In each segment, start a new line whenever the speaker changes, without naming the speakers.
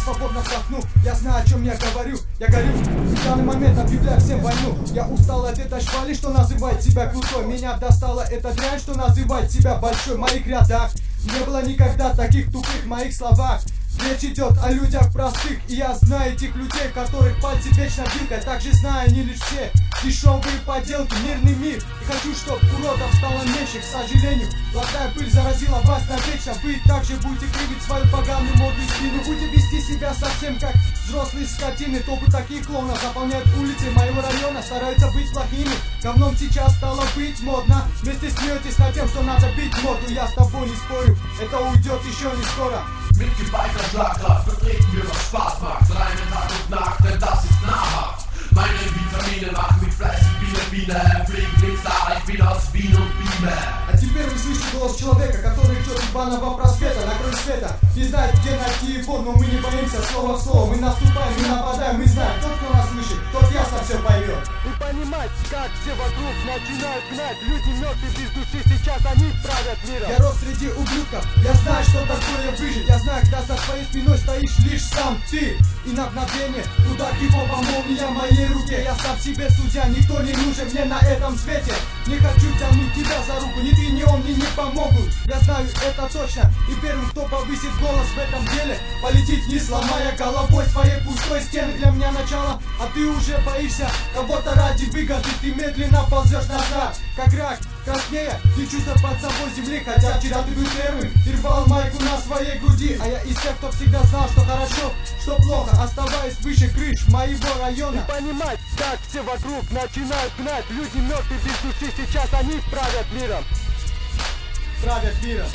свободно вдохну. Я знаю, о чем я говорю. Я горю, в данный момент объявляю всем войну. Я устал от этой швали, что называет себя крутой. Меня достала эта дрянь, что называет себя большой. В моих рядах не было никогда таких тупых в моих словах. Речь идет о людях простых, и я знаю этих людей, которых пальцы вечно вилкой. Также знаю не лишь все дешевые поделки, мирный мир. И хочу, чтоб уродов стало меньше, к сожалению. Золотая пыль заразила вас навечно. Вы также будете кривить свою поганую морду и спину. Будете вести себя совсем как взрослые скотины. Толпы таких клоунов заполняют улицы моего района, стараются быть плохими. Говном сейчас стало быть модно. Вместе смеетесь над тем, что надо бить моду. Я с тобой не спорю, это уйдет еще не скоро.
Mit geballter Schlagkraft vertreten wir, was Spaß macht. Reinen Tag und Nacht, denn das ist nahrhaft. Meine Vitamine machen mich fleißig wie eine Biene. Fliegen nichts da, ich bin aus Wien und Biene.
А теперь вы слышите голос человека, который идет из банного просвета на край света. Не знает, где найти его, но мы не боимся слова в слово. Мы наступаем, мы нападаем, мы знаем. Тот, кто нас слышит, тот ясно все поймет.
И понимать, как все вокруг начинают гнать. Люди мертвые без души, сейчас они правят миром.
Я рос среди ублюдков, я знаю, что такое выжить. Я знаю, когда за своей спиной стоишь лишь сам ты. И на мгновение удар хип-хопа молния в моей руке. Я сам себе судья, никто не нужен мне на этом свете. Не хочу тянуть тебя за руку, ни ты, ни он мне не помогут. Я знаю это точно, и первым, кто повысит голос в этом деле, полетит не сломая головой своей пустой стены. Для меня начало, а ты уже боишься кого-то ради выгоды. Ты медленно ползешь назад, как рак, краснея. Ты чувство под собой земли, хотя вчера ты был первым и рвал майку на своей груди. А я из тех, кто всегда знал, что хорошо, что плохо, оставаясь выше крыш моего района.
И понимать, как все вокруг начинают гнать. Люди мертвые без души, сейчас они правят миром.
Правят миром.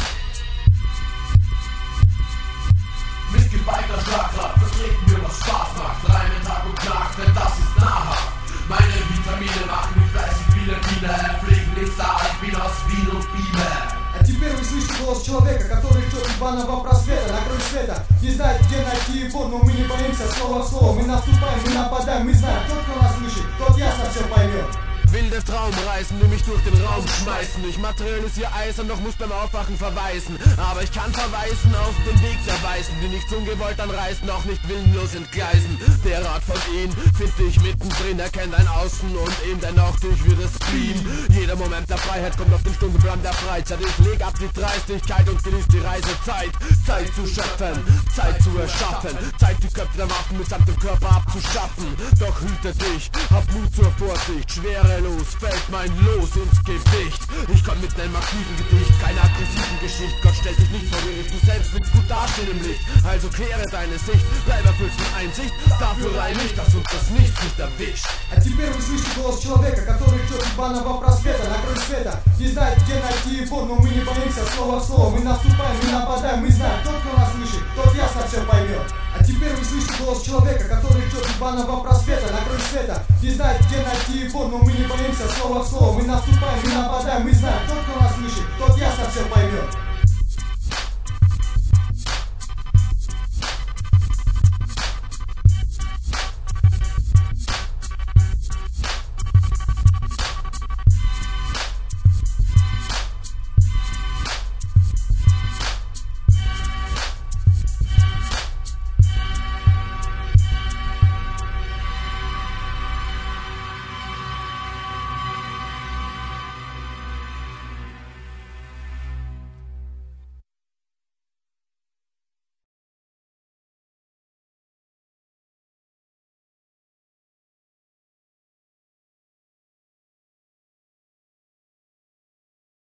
Mit geballter Schlagkraft vertreten wir, was Spaß macht. Reinen Tag und Nacht, denn das ist nahrhaft. Meine Vitamine machen mich fleißig wie eine Biene. Fliegen nichts da, ich bin aus Wien und Biene.
А теперь вы слышите голос человека, который идет из банного просвета на край света. Не знает, где найти его, но мы не боимся слова в слово. Мы наступаем, мы нападаем, мы знаем. Тот, кто нас слышит, тот ясно все поймет.
Wilde Traum reißen, die mich durch den Raum schmeißen. Ich materialisiere Eisern, doch muss beim Aufwachen verweisen. Aber ich kann verweisen auf den Weg der Weißen, die nichts ungewollt anreißen, auch nicht willenlos entgleisen. Der Rat von ihnen finde ich mittendrin, erkennt ein Außen und in dennoch durch wie das Spleen. Jeder Moment der Freiheit kommt auf den Stundenplan der Freizeit. Ich leg ab die Dreistigkeit und genieß die Reisezeit. Zeit zu schöpfen, Zeit zu erschaffen, Zeit die Köpfe der Waffen mitsamt dem Körper abzuschaffen. Doch hüte dich, hab Mut zur Vorsicht, schwere fällt mein Los ins Gewicht. Ich komm mit einem aktiven Gedicht, keiner aggressiven Geschichte. Gott stellt dich nicht vor Gericht, du selbst willst gut dastehen im Licht. Also kläre deine Sicht, bleib erfüllt von Einsicht. Dafür reim ich, dass uns das Nichts nicht erwischt.
А теперь вы слышите голос человека, который идет из банного просвета на край света. Не знает, где найти его, но мы не боимся слова в слово. Мы наступаем, мы нападаем, мы знаем. Тот, кто нас слышит, тот ясно все поймет. А теперь вы слышите голос человека, который идет из банного просвета на край света. Не знает, где найти его, но мы не боимся слова в слово. Мы наступаем, мы нападаем, мы знаем. Тот, кто нас слышит, тот ясно все поймет.